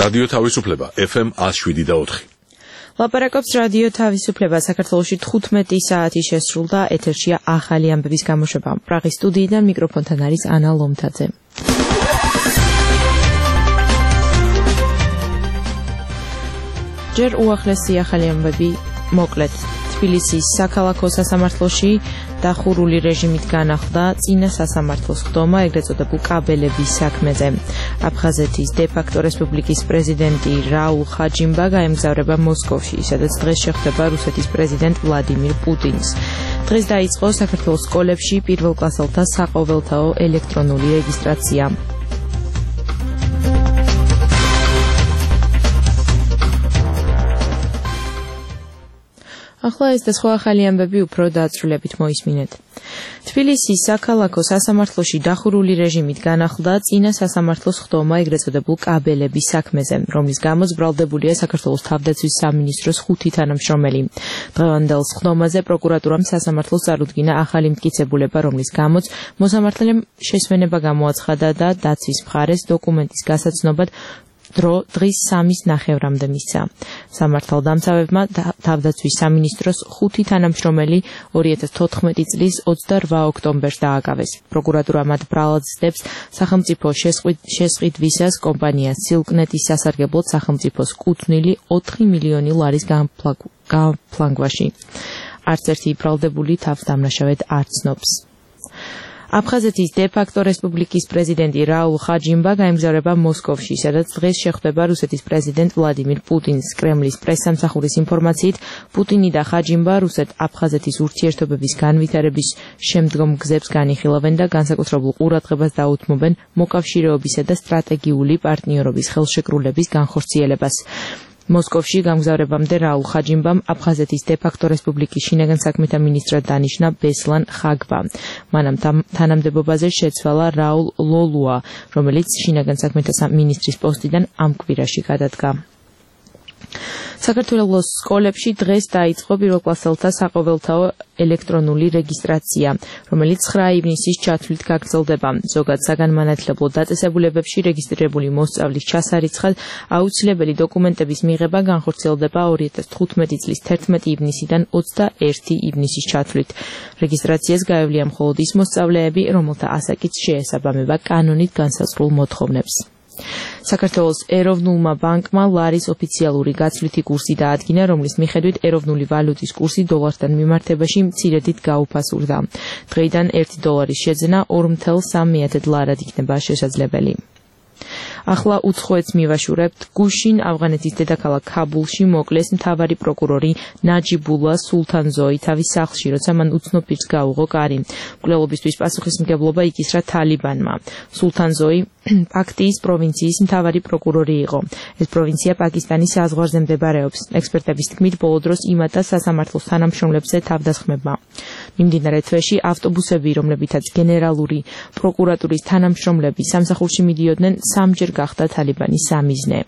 რადიო თავისუფლება FM 107.4. ლაპარაკობს რადიო თავისუფლება. საქართველოში 15 საათი შესრულდა, ეთერშია ახალი ამბების გამოშვება. პრაღის სტუდიიდან მიკროფონთან არის ანა ლომთაძე. ჯერ უახლესი ახალი ამბები მოკლედ. თბილისის საქალაქო სასამართლოში დახურული რეჟიმით განახლდა წინა სასამართლოს ხდომა ეგრეთ წოდებულ კაბელების საქმეზე. აფხაზეთის დე-ფაქტო რესპუბლიკის პრეზიდენტი რაულ ხაჯიმბა გაემგზავრება მოსკოვში, სადაც დღეს შეხვდება რუსეთის პრეზიდენტ ვლადიმირ პუტინს. დღეს დაიწყო საქართველოს სკოლებში პირველკლასელთა საყოველთაო ელექტრონული რეგისტრაცია. ახლა ეს და სხვა ახალი ამბები უფრო დაწვრილებით მოისმინეთ. თბილისის საქალაქო სასამართლოში დახურული რეჟიმით განახლდა წინა სასამართლოს ხდომა ეგრეთ წოდებულ კაბელების საქმეზე, რომლის გამოც ბრალდებულია საქართველოს თავდაცვის სამინისტროს 5 თანამშრომელი. დღევანდელ ხდომაზე პროკურატურამ სასამართლოს წარუდგინა ახალი მტკიცებულება, რომლის გამოც მოსამართლემ შესვენება გამოაცხადა და დაცვის მხარეს დოკუმენტის გასაცნობად დრო დღის 3:30-მდე მისცა. სამართალდამცავებმა თავდაცვის სამინისტროს 5 თანამშრომელი 2014 წლის 28 ოქტომბერს დააკავეს. პროკურატურა მათ ბრალადს სახელმწიფო შესყიდვისას კომპანია სილკნეტის სასარგებლოდ სახელმწიფოს კუთვნილი 4 მილიონი ლარის განფლანგვაში. არც ერთი ბრალდებული თავს დამნაშავედ არ ცნობს. აფხაზეთის დე-ფაქტო რესპუბლიკის პრეზიდენტი რაულ ხაჯიმბა გაემგზავრება მოსკოვში, სადაც დღეს შეხვდება რუსეთის პრეზიდენტ ვლადიმირ პუტინს. კრემლის პრესსამსახურის ინფორმაციით, პუტინი და ხაჯიმბა რუსეთ-აფხაზეთის ურთიერთობების განვითარების შემდგომ გზებს განიხილავენ და განსაკუთრებულ ყურადღებას დაუთმობენ მოკავშირეობისა და სტრატეგიული პარტნიორობის ხელშეკრულების განხორციელებას. მოსკოვში გამგზავრებამდე რაულ ხაჯიმბამ აფხაზეთის დე-ფაქტო რესპუბლიკის შინაგან საქმეთა მინისტრად დანიშნა ბესლან ხაგბა. მანამ თანამდებობაზე შეცვალა რაულ ლოლუა, რომელიც შინაგან საქმეთა მინისტრის პოსტიდან ამ კვირაში გადადგა. საქართველოს სკოლებში დღეს დაიწყო პირველკლასელთა საყოველთაო ელექტრონული რეგისტრაცია, რომელიც 9 ივნისის ჩათვლით გაგრძელდება. ზოგად საგანმანათლებლო დაწესებულებებში რეგისტრირებული მოსწავლის ჩასარიცხად აუცილებელი დოკუმენტების მიღება განხორციელდება 2015 წლის 11 ივნისიდან 21 ივნისის ჩათვლით. რეგისტრაციას გაევლია მხოლოდ ის მოსწავლეები, რომელთა ასაკიც შეესაბამება კანონით განსაზღვრულ მოთხოვნებს. საქართველოს ეროვნულმა ბანკმა ლარის ოფიციალური გაცვლითი კურსი დაადგინა, რომლის მიხედვით ეროვნული ვალუტის კურსი დოლართან მიმართებაში მცირედით გაუფასურდა. დღეიდან 1 დოლარის შეძენა 2.3 ლარად იქნება შესაძლებელი. ახლა უცხოეთს მივაშურებთ. გუშინ ავღანეთის დედაქალაქ ქაბულში მოკლეს მთავარი პროკურორი ნაჯიბულა სულთანზოი თავის სახლში, როცა მან უცნობ პირს გაუღო კარი. მკვლელობისთვის პასუხისმგებლობა იკისრა თალიბანმა. სულთანზოი პაქტიის პროვინციის მთავარი პროკურორი იყო. ეს პროვინცია პაკისტანის საზღვარზე მდებარეობს. ექსპერტების თქმით, ბოლო დროს იმატა სასამართლოს თანამშრომლებზე თავდასხმებმა. მიმდინარე თვეში ავტობუსები, რომლებითაც გენერალური პროკურატურის თანამშრომლები სამსახურში მიდიოდნენ, სამჯერ გახდა თალიბანის სამიზნე.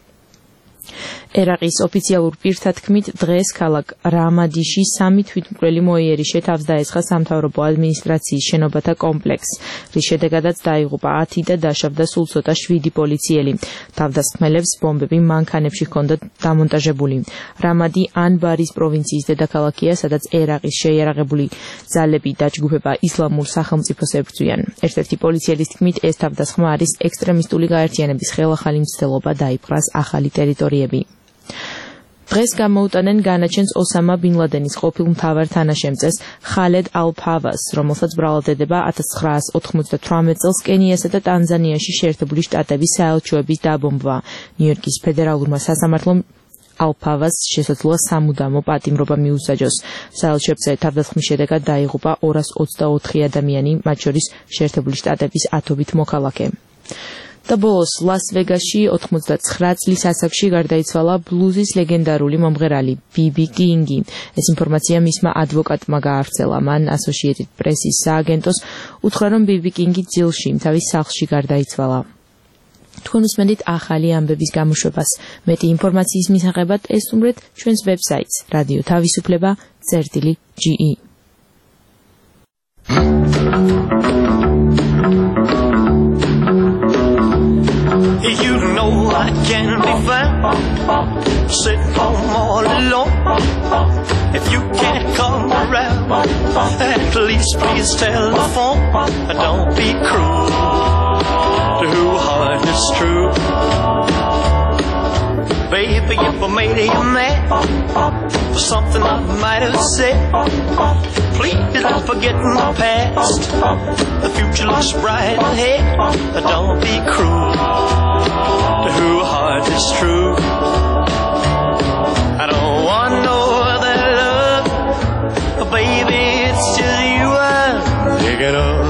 ერაყის ოფიციალურ პირთა თქმით, დღეს ქალაქ რამადიში 3 თვითმკვლელი მოიერიშე თავს დაესხა სამთავრობო ადმინისტრაციის შენობათა კომპლექსს, რის შედეგადაც დაიღუპა 10 და დაშავდა სულ ცოტა 7 პოლიციელი. თავდასხმელებს ბომბები მანქანებში ჰქონდათ დამონტაჟებული. რამადი ანბარის პროვინციის დედაქალაქია, სადაც ერაყის შეიარაღებული ძალები დაჯგუფება ისლამურ სახელმწიფოს ებრძვიან. ერთ-ერთი პოლიციელის თქმით, ეს თავდასხმა არის ექსტრემისტული გაერთიანების ხელახალი მცდელობა დაიპყრას ახალი ტერიტორიები. დღეს გამოუტანენ განაჩენს ოსამა ბინ ლადენის ყოფილ მთავარ თანაშემწეს ხალედ ალ-ფავას, რომელსაც ბრალადდება 1998 წელს კენიასა და ტანზანიაში შეერთებული შტატების საელჩოების დაბომბვა. ნიუ-იორკის ფედერალურმა სასამართლომ ალ-ფავას შესაძლოა სამუდამო პატიმრობა მიუსაჯოს. საელჩოებზე თავდასხმის შედეგად დაიღუპა 224 ადამიანი, მათ შორის შეერთებული შტატების 10 მოქალაქე. და ბოლოს ლას-ვეგასში 89 წლის ასაკში გარდაიცვალა ბლუზის ლეგენდარული მომღერალი ბიბი კინგი. ეს ინფორმაცია მისმა ადვოკატმა გაავრცელა. მან ასოციეიტედ პრესის სააგენტოს უთხრა, რომ ბიბი კინგი ძილში თავის სახლში გარდაიცვალა. თქვენ უსმენთ ახალი ამბების გამოშვებას. მეტი ინფორმაციის მისაღებად ესტუმრეთ ჩვენს ვებსაიტს რადიო თავისუფლება.ge. You know I can be sitting home all alone. If you can't come around, at least please telephone. Don't be cruel to who heart is true. Baby, if I made you mad for something I might have said, please don't forget my past. The future looks bright ahead. Don't be cruel to who heart is true. I don't want no other love, baby, it's just you I'm thinking of.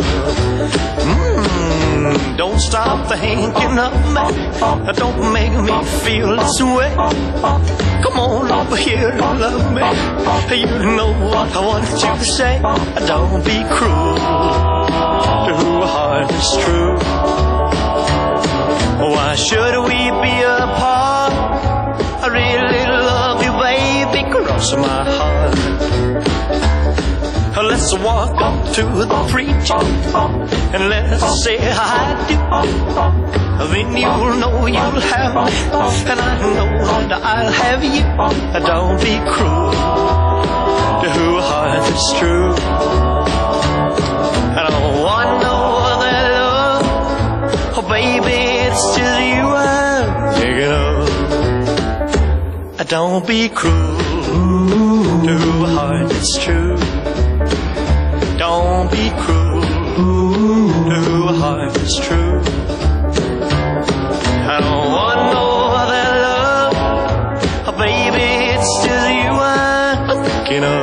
Don't stop thinking of me. Don't make me feel this way. Come on over here and love me. You know what I want you to say. Don't be cruel to who heart is true. Why should we be apart? I really love you, baby. Cross my heart. Let's walk up to the preacher and let's say I do. Then you'll know you'll have me, and I know that I'll have you. Don't be cruel to who heart is true. I don't want no other love, oh baby, it's just you I'm thinking of. Don't be cruel to who heart is true. Don't be cruel to who heart is true. I don't want no other love, oh baby, it's just you I'm thinking of.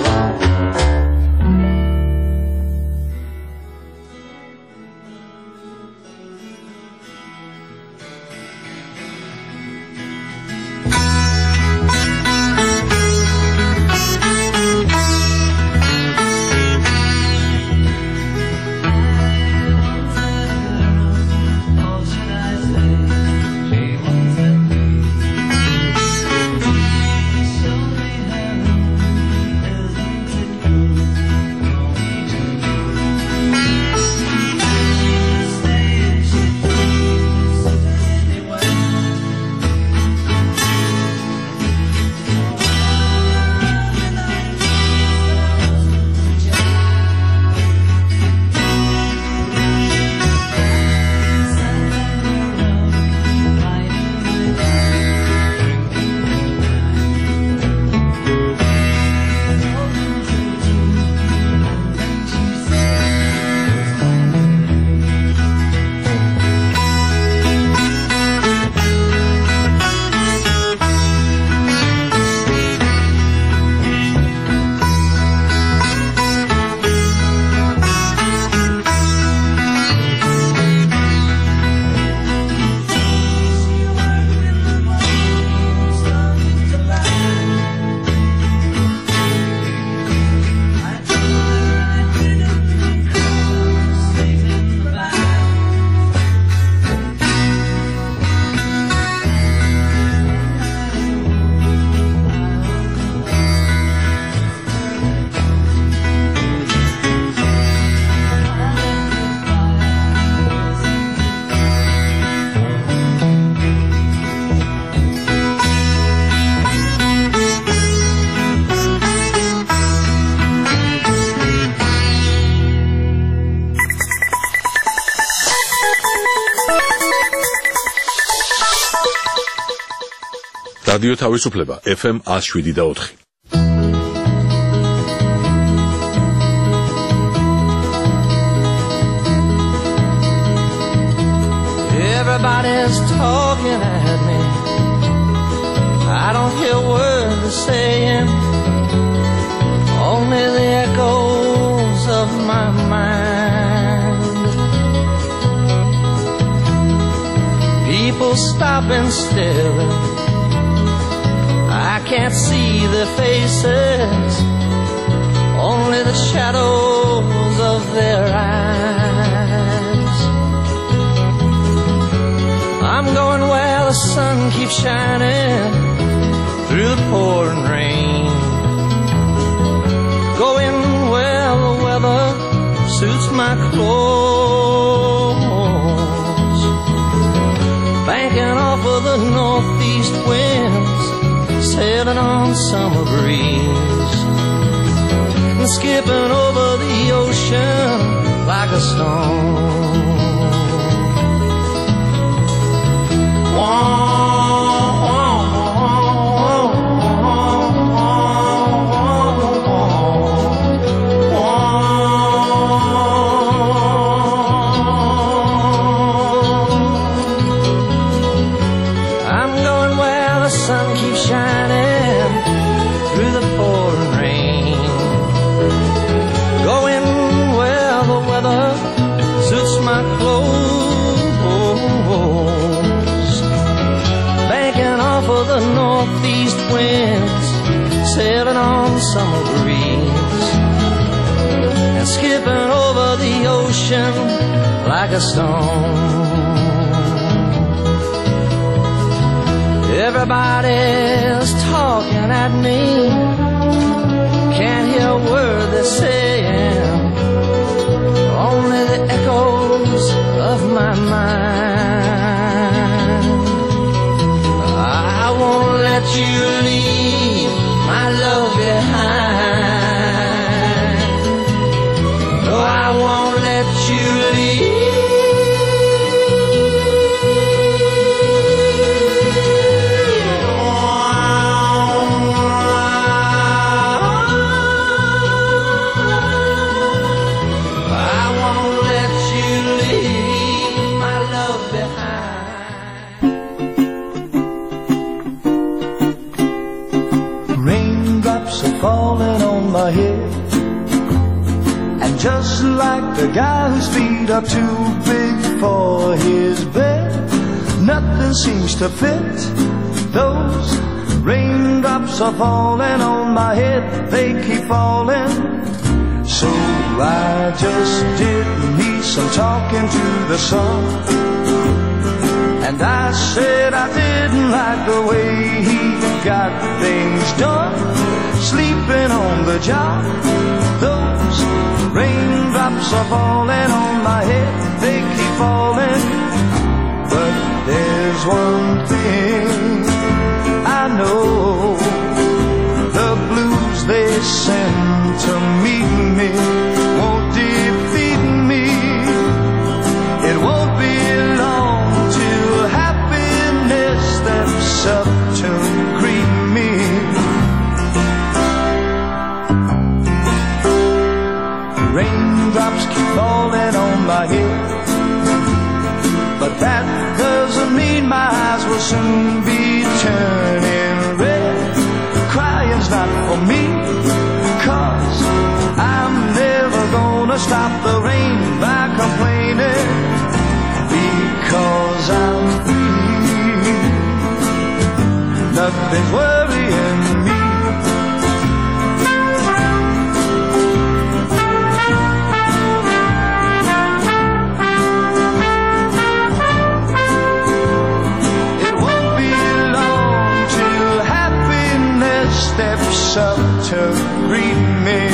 რადიო თავისუფლება FM 107.4. Everybody's talking at me. I don't hear words they're saying, only the echoes of my mind. People stopping still, I can't see their faces, only the shadows of their eyes. I'm going where the sun keeps shining through the pouring rain, going where the weather suits my clothes, banking off of the northeast sailing on summer breeze, and skipping over the ocean like a stone. Sailing on summer breeze, and skipping over the ocean like a stone. Everybody's talking at me, can't hear a word they're saying, only the echoes of my mind. I won't let you leave my love behind. No, I won't let you leave. I won't let you leave my love behind. Raindrops are falling on my head, and just like the guy whose feet are too big for his bed, nothing seems to fit. Those raindrops are falling on my head, they keep falling. So I just did me some talking to the sun, and I said I didn't like the way he got things done, sleeping on the job. Those raindrops are falling on my head, they keep falling. But there's one thing I know, the blues they send to meet me won't defeat me. It won't be long till happiness steps up to greet me. Raindrops keep falling on my head, but that doesn't mean my eyes will soon be turning red. Crying's not for me, 'cause I'm never gonna stop the rain by complaining, because I'm free. Nothing's worrying me. Steps up to greet me.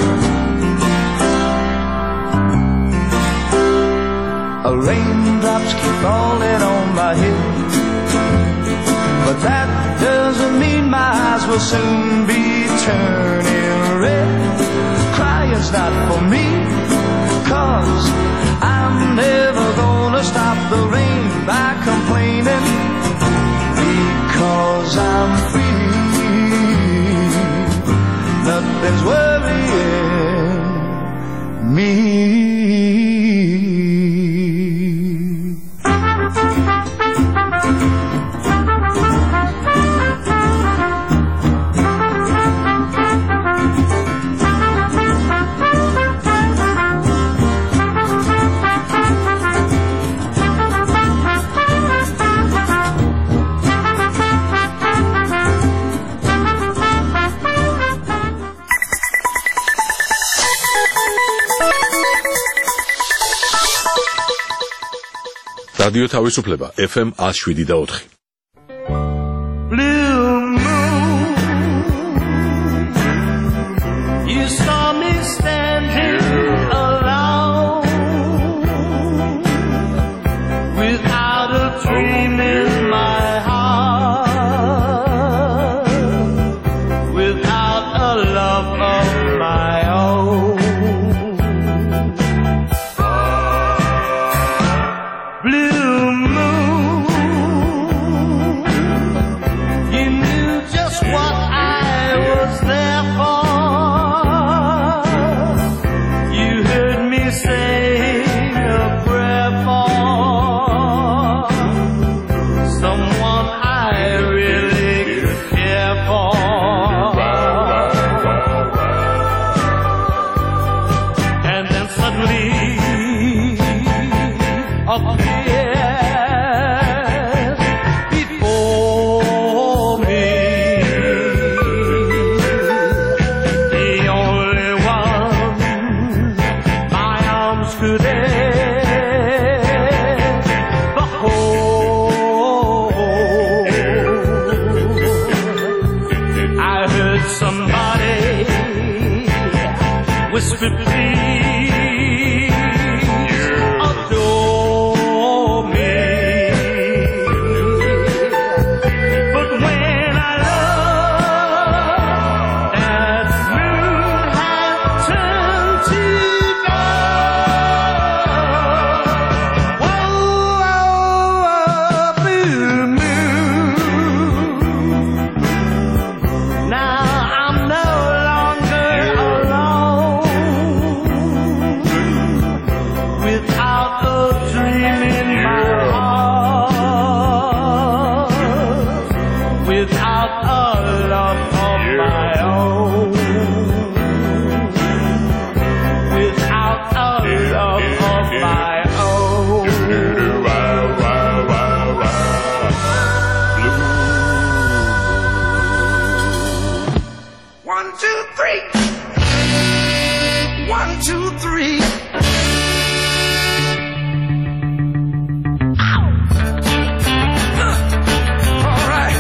Raindrops keep falling on my head, but that doesn't mean my eyes will soon be turning red. Crying's not for me, 'cause I'm never gonna stop the rain by complaining, because I'm free. Nothing's worrying me. რადიო თავისუფლება FM 107.4. Blue moon, you saw me standing alone, without a dream in my heart. appears before me. The only one my arms could ever hold. I heard somebody whisper, please adore me. But when I look, that moon had turned to gold. Whoa, blue moon. Now I'm no longer alone, without a dream in my heart, without a love of my own, without a love of my own. 1, 2, 3. 1, 2, 3. All right.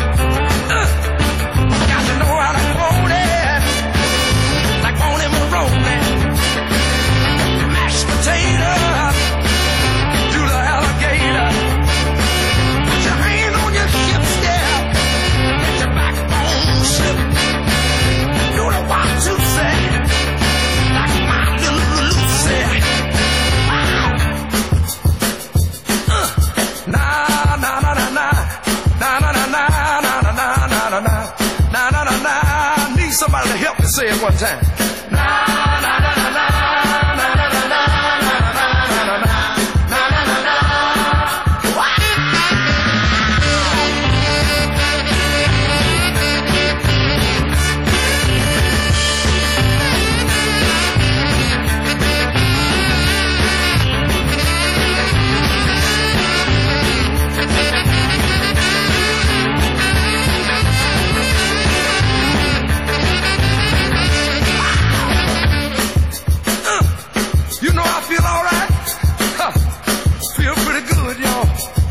Got to know how to hold it, like on him a rolling. Mashed potato, do the alligator. Put your hand on your hip step, let your backbone slip. Do the 1, 2 say, like my little Lucy. Na na na na na na na na na na na na na na na na na na. Need somebody to help me say it one time. Na na na na na na na na na na na na na na na. You know I feel all right. Feel pretty good, y'all.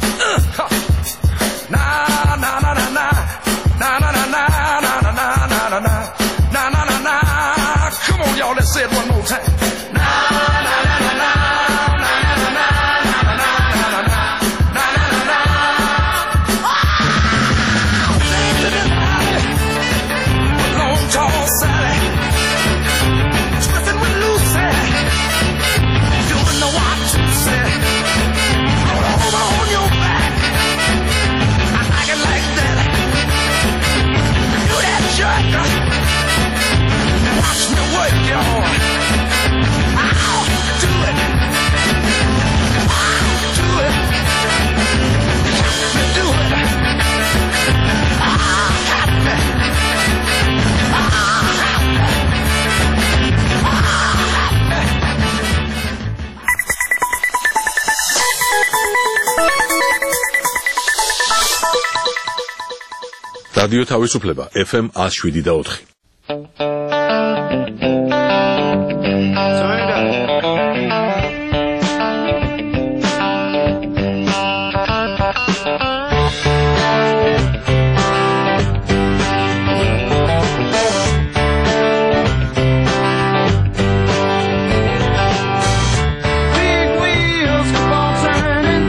Na na na na na na na na na na na na na na na na na na. Come on, y'all, let's say it one more time. Na na na na na na na na na na na na na na. Long tall Sally, twisting with Lucy. Doing the 1, 2 say, roll over on your back. I like it like that. Do that jerk. Watch me work, y'all. Ow, do it. Ow, do it. Help me do it. Ah, help me. Ah, help me. Ah, help me. რადიო თავისუფლება FM 107.4. Big wheels keep on turning,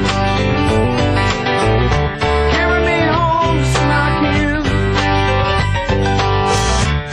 carry me home just like you.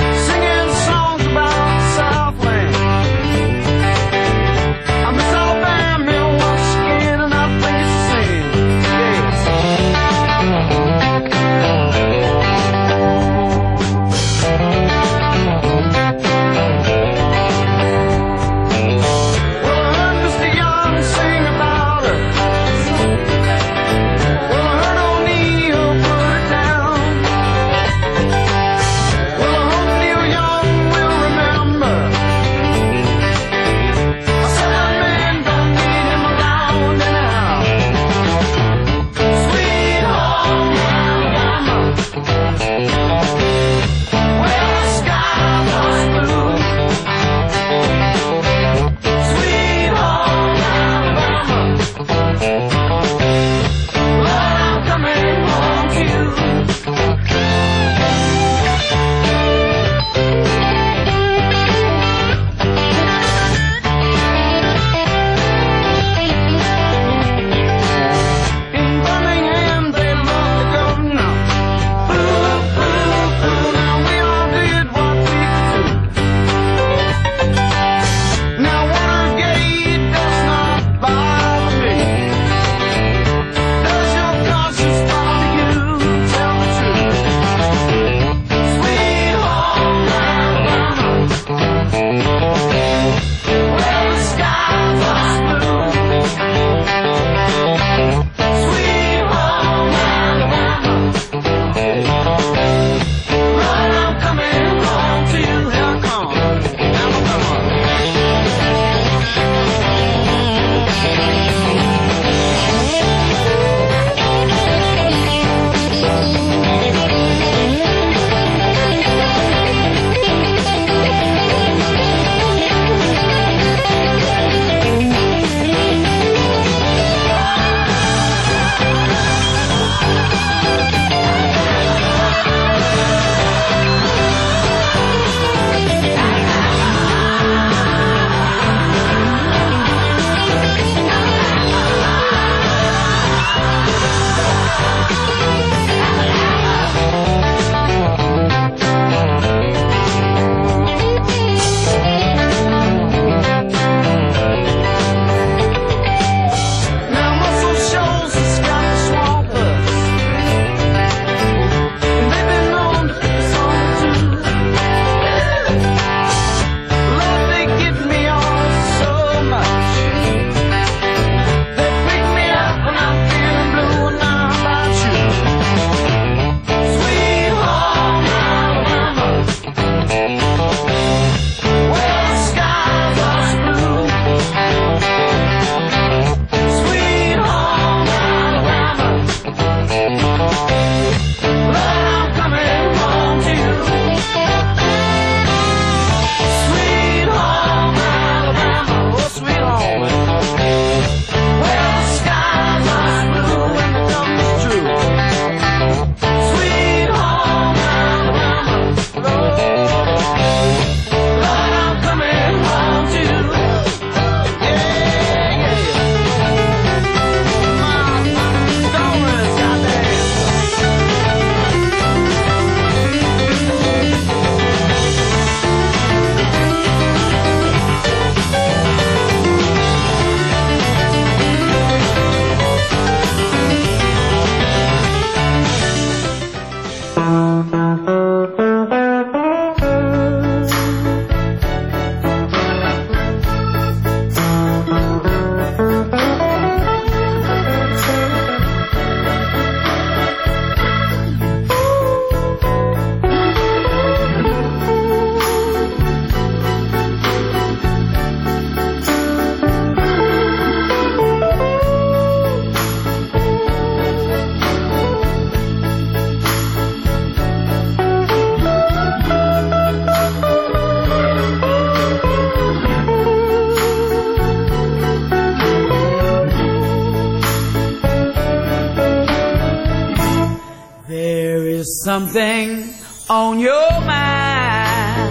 something on your mind.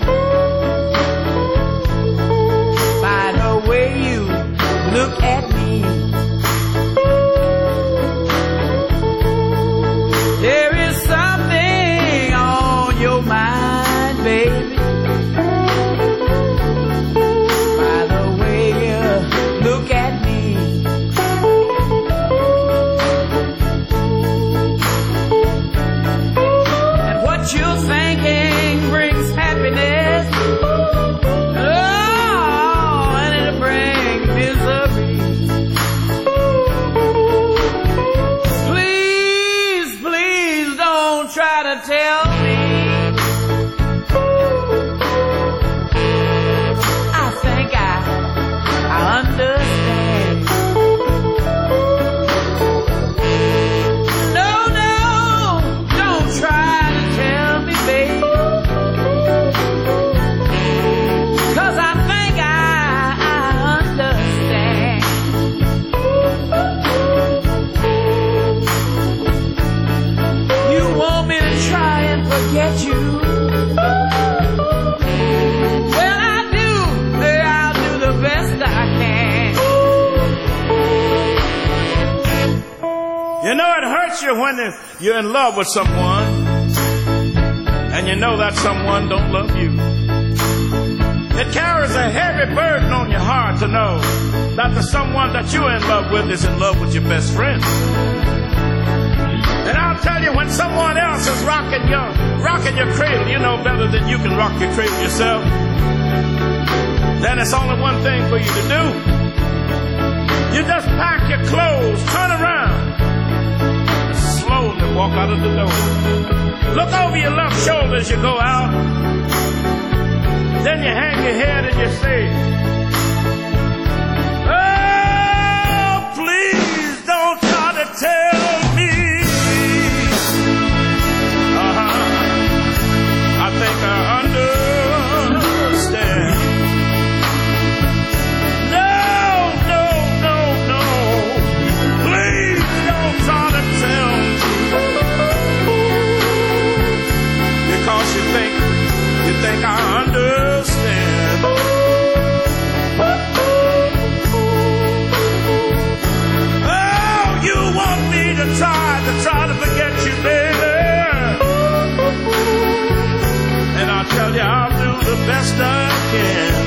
By the way you look at me, there is something on your mind, baby. By the way you look at me. You're thinking brings happiness, oh, and it'll bring misery. Please, please don't try to tell me. I think I understand. No, don't try. Cause I think I understand. You want me to try and forget you? Well, I'll do the best I can. You know, it hurts you when you're in love with someone and you know that someone don't love you. It carries a heavy burden on your heart to know that the someone that you're in love with is in love with your best friend. And I'll tell you, when someone else is rocking your cradle, you know better than you can rock your cradle yourself. Then it's only one thing for you to do. You just pack your clothes, turn around, slowly walk out of the door. Look over your left shoulder as you go out. Then you hang your head and you say, oh, please don't try to tell me. I think I understand. No. Please don't try to tell me. Because you think I understand. Oh, you want me to try to forget you, baby. And I'll tell you, I'll do the best I can.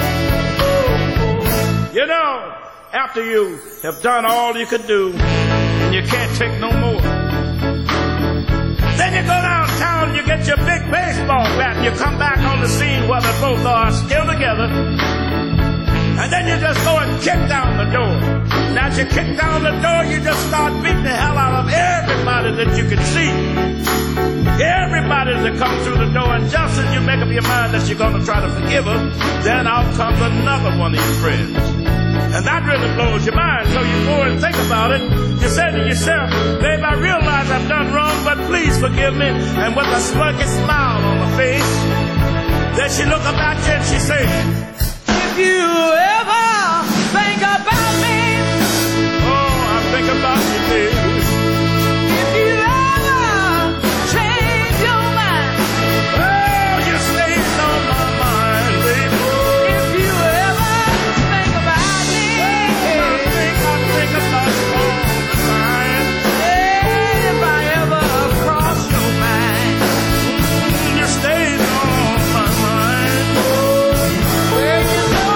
You know, after you have done all you could do and you can't take no more, then you go downtown and you get your big baseball bat and you come back on the scene where they both are still together. And then you just go and kick down the door. Now as you kick down the door, you just start beating the hell out of everybody that you can see. Everybody that comes through the door, and just as you make up your mind that you're going to try to forgive her, then out comes another one of your friends. And that really blows your mind, so you go and think about it. You say to yourself, babe, I realize I've done wrong, but please forgive me. And with a smirky smile on her face, then she look up at you and she say, if you ever think about me, oh, I think about you, baby. If you ever change your mind, oh, you stay on my mind, baby. If you ever think about me, oh, I think about you all the time. And if I ever cross your mind, you stay on my mind. Well, you know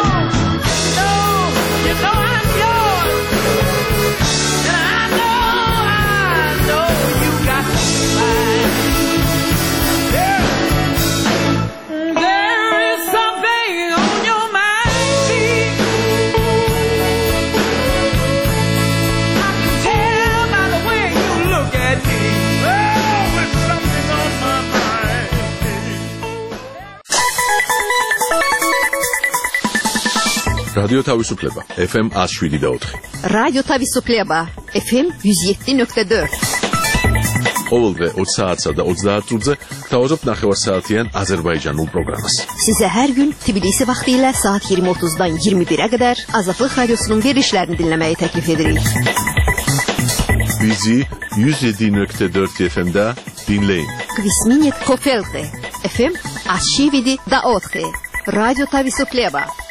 I'm yours, and I know you got mine. Yeah. There is something on your mind, babe. I can tell by the way you look at me. Oh, there's something on my mind. რადიო თავისუფლება FM 107.4. რადიო თავისუფლება FM 107.4. ყოველდღე 20 საათსა და 30 წუთზე გთავაზობთ ნახევარსაათიან აზერბაიჯანულ პროგრამას. Sizə hər gün Tbilisi vaxtı ilə saat 20:30-dan 21-ə qədər Azadlıq Radiosunun verilişlərini dinləməyi təklif edirik. Bizi 107.4 FM-də Dinleyin. Kvisminet Kofelte. FM Ashividi da Othe. Radyo Tavisukhleba.